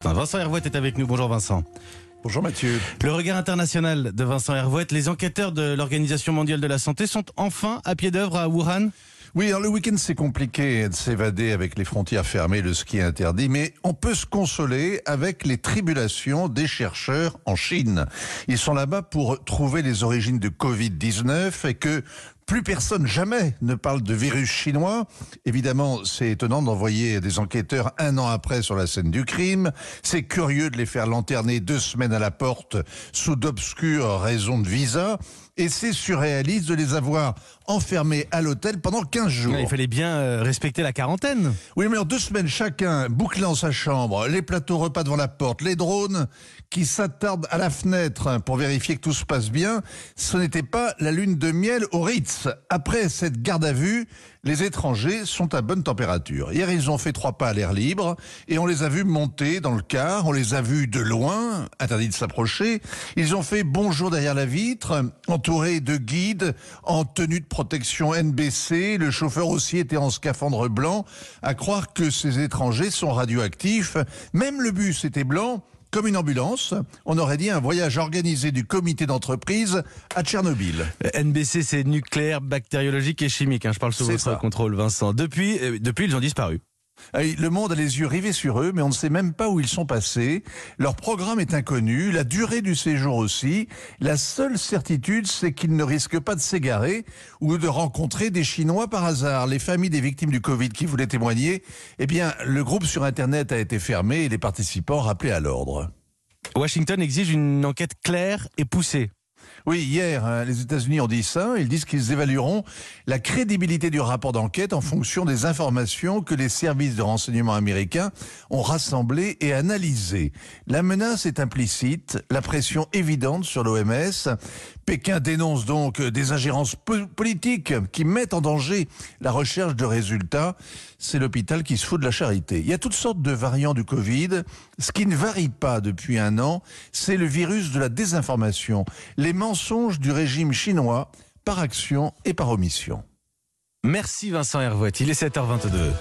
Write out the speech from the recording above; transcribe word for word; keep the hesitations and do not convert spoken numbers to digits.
Vincent Hervouet est avec nous. Bonjour Vincent. Bonjour Mathieu. Le regard international de Vincent Hervouet. Les enquêteurs de l'Organisation mondiale de la santé sont enfin à pied d'œuvre à Wuhan. Oui, alors le week-end c'est compliqué de s'évader avec les frontières fermées, le ski interdit, mais on peut se consoler avec les tribulations des chercheurs en Chine. Ils sont là-bas pour trouver les origines de covid dix-neuf et que plus personne jamais ne parle de virus chinois. Évidemment, c'est étonnant d'envoyer des enquêteurs un an après sur la scène du crime. C'est curieux de les faire lanterner deux semaines à la porte sous d'obscures raisons de visa. Et c'est surréaliste de les avoir enfermés à l'hôtel pendant quinze jours. Il fallait bien euh, respecter la quarantaine. Oui, mais en deux semaines chacun, bouclant sa chambre, les plateaux repas devant la porte, les drones qui s'attardent à la fenêtre pour vérifier que tout se passe bien, ce n'était pas la lune de miel au Ritz. Après cette garde à vue, les étrangers sont à bonne température. Hier, ils ont fait trois pas à l'air libre et on les a vus monter dans le car, on les a vus de loin, interdit de s'approcher. Ils ont fait bonjour derrière la vitre, entourés de guides en tenue de protection N B C. Le chauffeur aussi était en scaphandre blanc, à croire que ces étrangers sont radioactifs. Même le bus était blanc, comme une ambulance. On aurait dit un voyage organisé du comité d'entreprise à Tchernobyl. N B C, c'est nucléaire, bactériologique et chimique. Hein, je parle sous C'est votre ça. contrôle, Vincent. Depuis, euh, depuis, ils ont disparu. Le monde a les yeux rivés sur eux, mais on ne sait même pas où ils sont passés. Leur programme est inconnu, la durée du séjour aussi. La seule certitude, c'est qu'ils ne risquent pas de s'égarer ou de rencontrer des Chinois par hasard. Les familles des victimes du Covid qui voulaient témoigner, eh bien, le groupe sur Internet a été fermé et les participants rappelés à l'ordre. Washington exige une enquête claire et poussée. Oui, hier, hein, les États-Unis ont dit ça. Ils disent qu'ils évalueront la crédibilité du rapport d'enquête en fonction des informations que les services de renseignement américains ont rassemblées et analysées. La menace est implicite, la pression évidente sur l'O M S. Pékin dénonce donc des ingérences po- politiques qui mettent en danger la recherche de résultats. C'est l'hôpital qui se fout de la charité. Il y a toutes sortes de variants du Covid. Ce qui ne varie pas depuis un an, c'est le virus de la désinformation. Les mensonges du régime chinois par action et par omission. Merci Vincent Hervouet. Il est sept heures vingt-deux.